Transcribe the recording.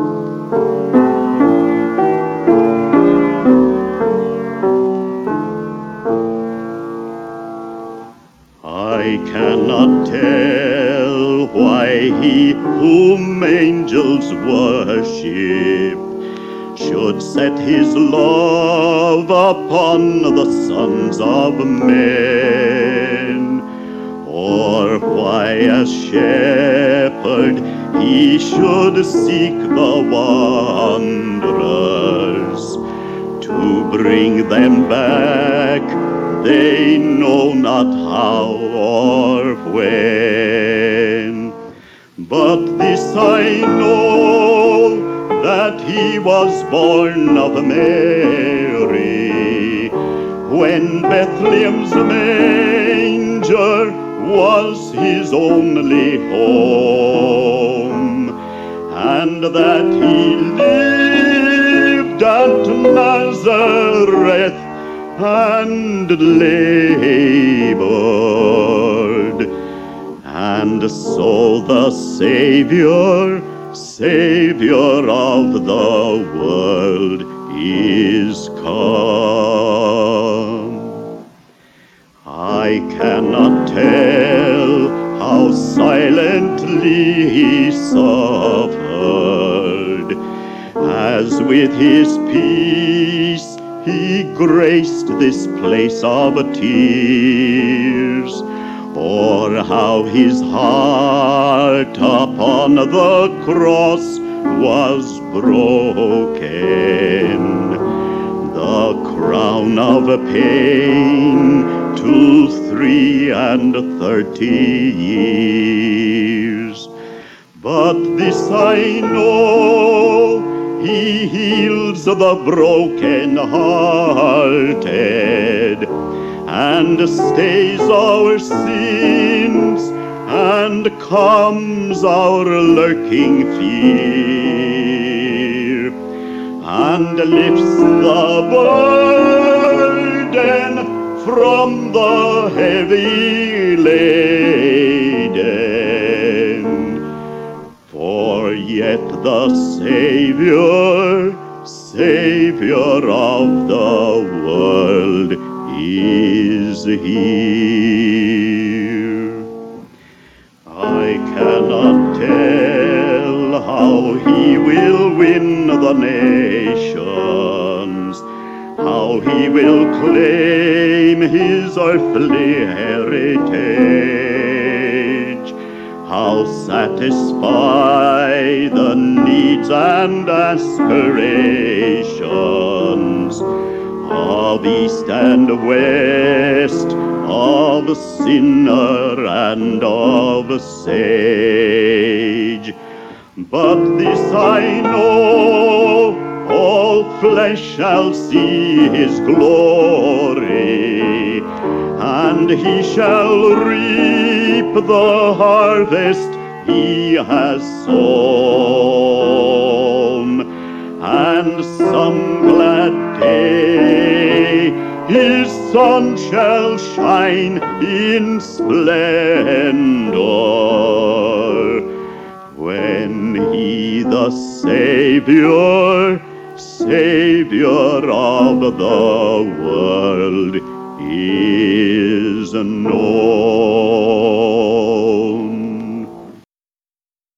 I cannot tell why he whom angels worship should set his love upon the sons of men, or why as shepherd he should seek the wanderers to bring them back, they know not how or when. But this I know, that he was born of Mary, when Bethlehem's manger was his only home, and that he lived at Nazareth and labored, and so the Savior of the world is come. I cannot tell how silently he suffered, as with his peace he graced this place of tears, or how his heart upon the cross was broken, the crown of pain to 33 years. But this I know, he heals the broken-hearted, and stays our sins, and calms our lurking fear, and lifts the burden from the heavy laden. For yet the Savior of the world is here. I cannot tell how he will win the nations, how he will claim his earthly heritage, how satisfy the needs and aspirations of east and west, of sinner and of sage. But this I know, all flesh shall see his glory, and he shall reap the harvest he has sown, and some glad day his sun shall shine in splendor, when he, the Savior of the world, is known.